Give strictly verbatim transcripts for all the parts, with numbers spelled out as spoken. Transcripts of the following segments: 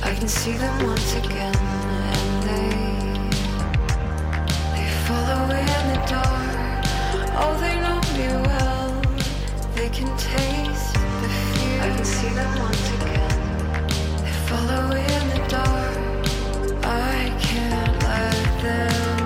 I can see them once again, and they they follow in the dark. Oh, they know me well. They can taste the fear. I can see them once again. They follow in the dark. I can't let them.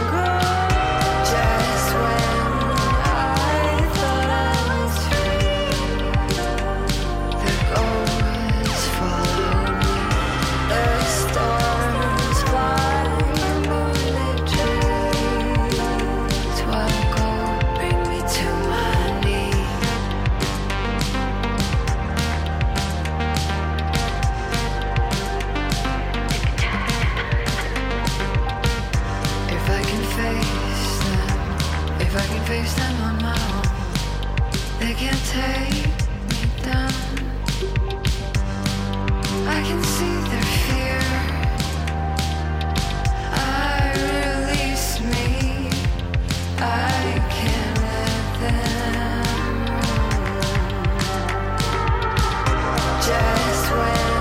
Face them on my own. They can't take me down. I can see their fear. I release me. I can't let them run. Just when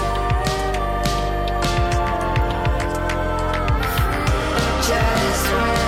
just when